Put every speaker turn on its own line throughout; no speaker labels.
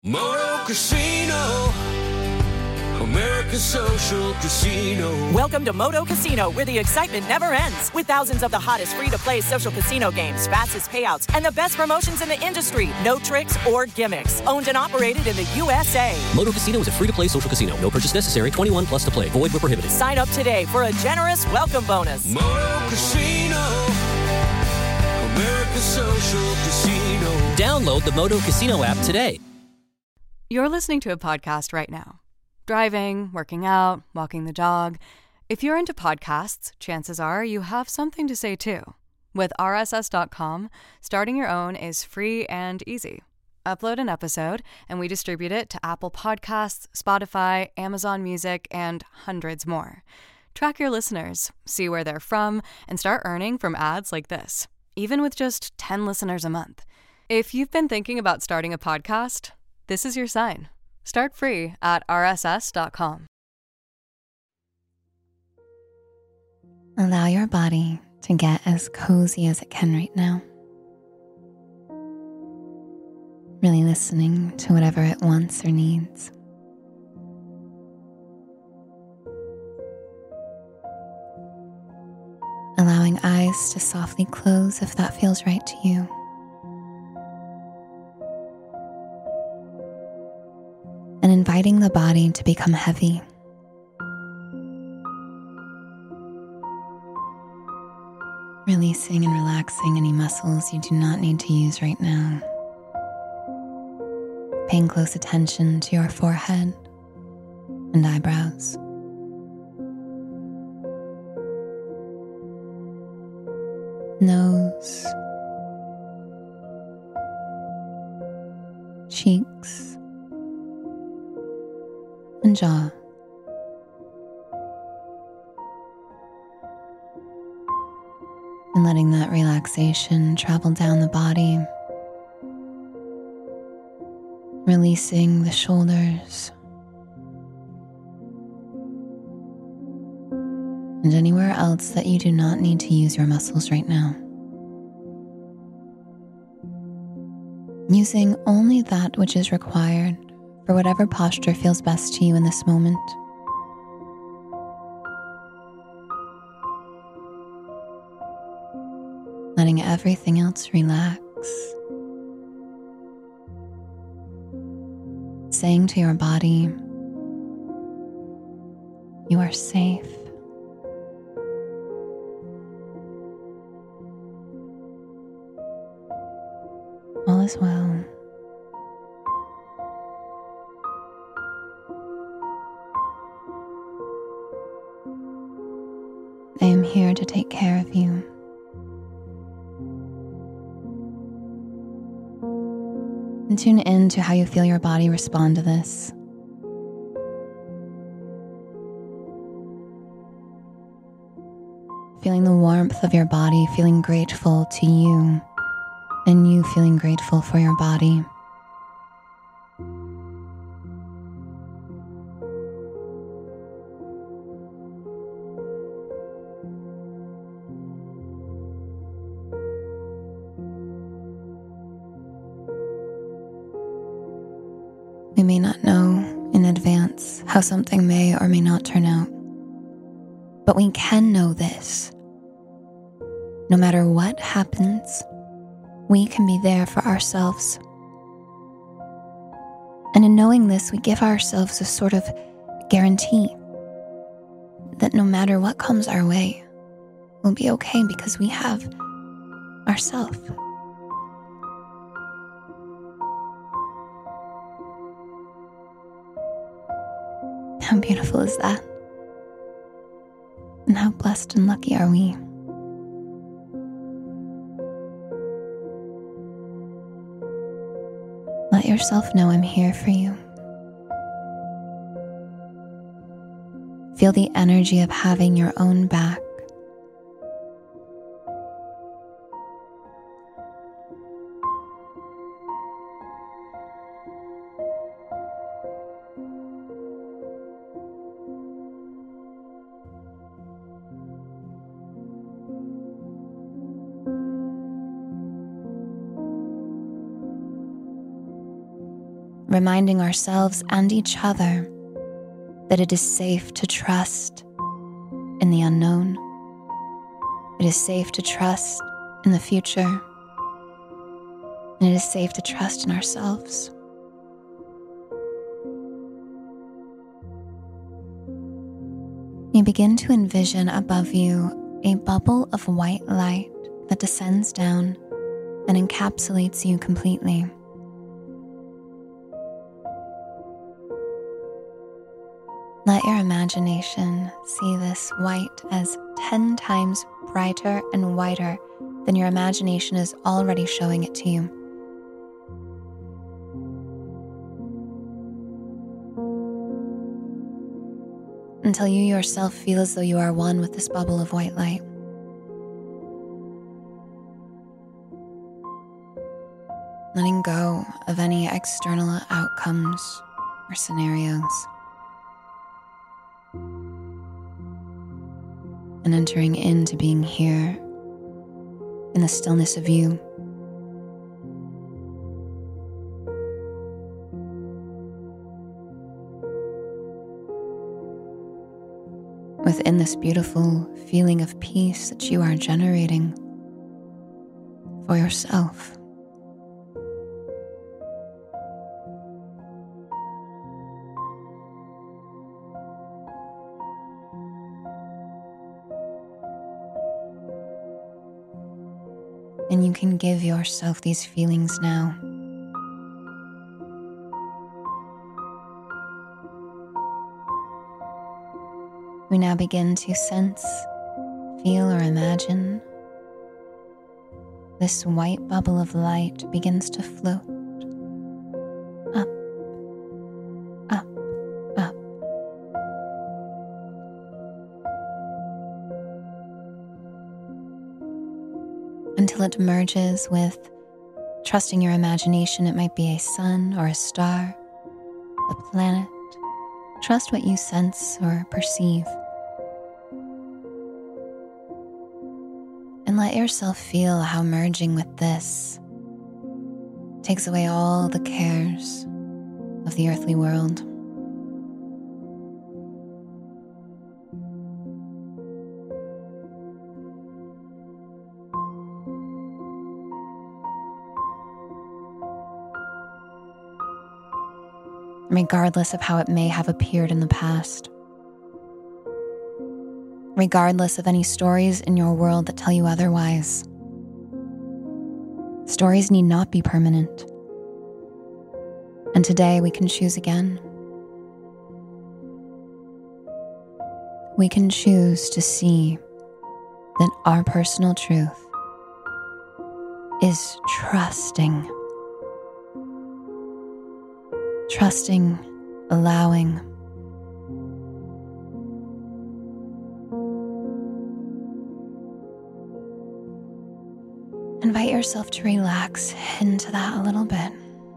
Moto Casino, America's social casino.
Welcome to Moto Casino, where the excitement never ends. With thousands of the hottest free-to-play social casino games, fastest payouts, and the best promotions in the industry. No tricks or gimmicks. Owned and operated in the USA.
Moto Casino is a free-to-play social casino. No purchase necessary. 21 plus to play. Void where prohibited.
Sign up today for a generous welcome bonus.
Moto Casino, America's social casino.
Download the Moto Casino app today.
You're listening to a podcast right now. Driving, working out, walking the dog. If you're into podcasts, chances are you have something to say too. With RSS.com, starting your own is free and easy. Upload an episode, and we distribute it to Apple Podcasts, Spotify, Amazon Music, and hundreds more. Track your listeners, see where they're from, and start earning from ads like this, even with just 10 listeners a month. If you've been thinking about starting a podcast, this is your sign. Start free at rss.com.
Allow your body to get as cozy as it can right now. Really listening to whatever it wants or needs. Allowing eyes to softly close if that feels right to you. And inviting the body to become heavy. Releasing and relaxing any muscles you do not need to use right now. Paying close attention to your forehead and eyebrows. Nose. Cheeks. And jaw. And letting that relaxation travel down the body, releasing the shoulders, and anywhere else that you do not need to use your muscles right now. Using only that which is required for whatever posture feels best to you in this moment. Letting everything else relax. Saying to your body, you are safe. All is well. I am here to take care of you. And tune in to how you feel your body respond to this. Feeling the warmth of your body, feeling grateful to you, and you feeling grateful for your body. We may not know in advance how something may or may not turn out, but we can know this. No matter what happens, we can be there for ourselves. And in knowing this, we give ourselves a sort of guarantee that no matter what comes our way, we'll be okay because we have ourselves. How beautiful is that? And how blessed and lucky are we? Let yourself know I'm here for you. Feel the energy of having your own back. reminding ourselves and each other that it is safe to trust in the unknown. It is safe to trust in the future. And it is safe to trust in ourselves. You begin to envision above you a bubble of white light that descends down and encapsulates you completely. Let your imagination see this white as 10 times brighter and whiter than your imagination is already showing it to you. Until you yourself feel as though you are one with this bubble of white light. Letting go of any external outcomes or scenarios. And entering into being here in the stillness of you. Within this beautiful feeling of peace that you are generating for yourself. And you can give yourself these feelings now. We now begin to sense, feel, or imagine this white bubble of light begins to float up, up, up. Until it merges with, trusting your imagination, it might be a sun or a star, a planet. Trust what you sense or perceive. And let yourself feel how merging with this takes away all the cares of the earthly world. Regardless of how it may have appeared in the past. Regardless of any stories in your world that tell you otherwise. Stories need not be permanent. And today we can choose again. We can choose to see that our personal truth is trusting, allowing. Invite yourself to relax into that a little bit.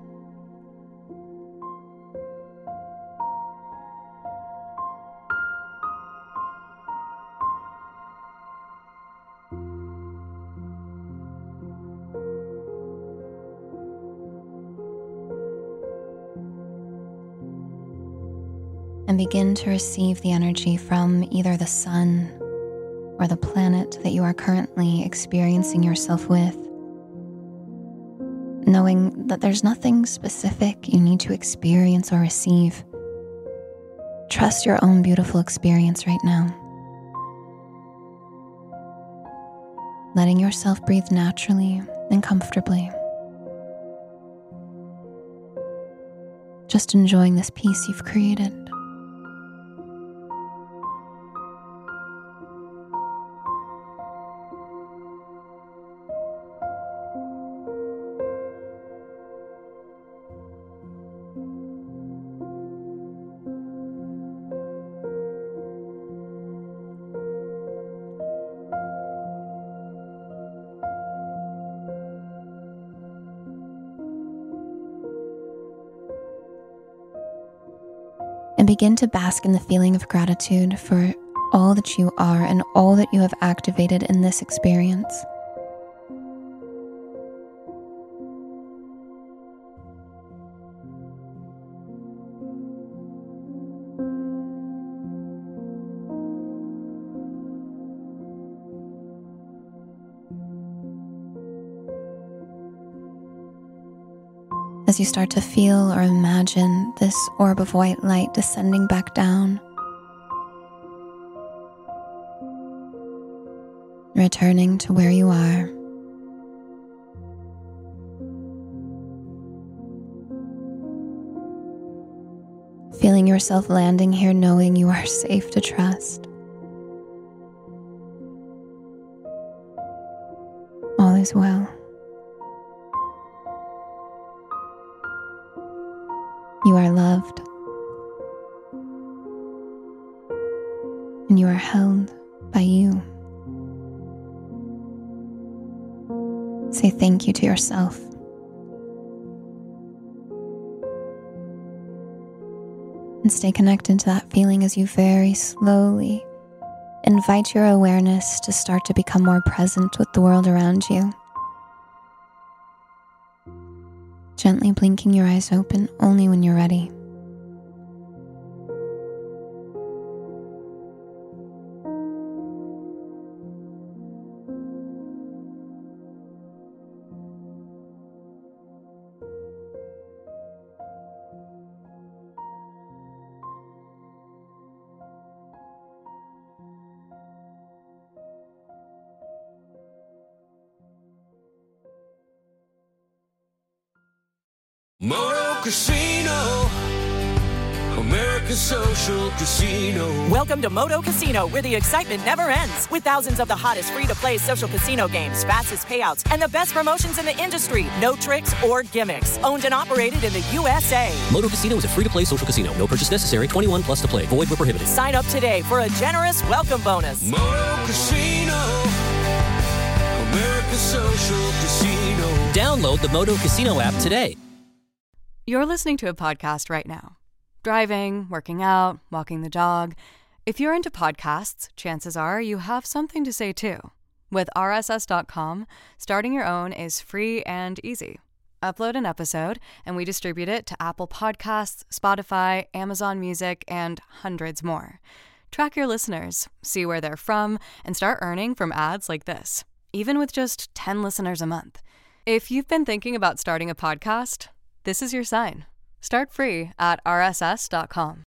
And begin to receive the energy from either the sun or the planet that you are currently experiencing yourself with, knowing that there's nothing specific you need to experience or receive. Trust your own beautiful experience right now. Letting yourself breathe naturally and comfortably. Just enjoying this peace you've created. And begin to bask in the feeling of gratitude for all that you are and all that you have activated in this experience. as you start to feel or imagine this orb of white light descending back down, returning to where you are. Feeling yourself landing here, knowing you are safe to trust. All is well. You are loved. And you are held by you. Say thank you to yourself. And stay connected to that feeling as you very slowly invite your awareness to start to become more present with the world around you. Gently blinking your eyes open only when you're ready.
Moto Casino, America's social casino.
Welcome to Moto Casino, where the excitement never ends. With thousands of the hottest free-to-play social casino games, fastest payouts, and the best promotions in the industry. No tricks or gimmicks. Owned and operated in the USA.
Moto Casino is a free-to-play social casino. No purchase necessary. 21 plus to play. Void where prohibited.
Sign up today for a generous welcome bonus.
Moto Casino, America's social casino.
Download the Moto Casino app today.
You're listening to a podcast right now. Driving, working out, walking the dog. If you're into podcasts, chances are you have something to say too. With RSS.com, starting your own is free and easy. Upload an episode, and we distribute it to Apple Podcasts, Spotify, Amazon Music, and hundreds more. Track your listeners, see where they're from, and start earning from ads like this, even with just 10 listeners a month. If you've been thinking about starting a podcast, this is your sign. Start free at RSS.com.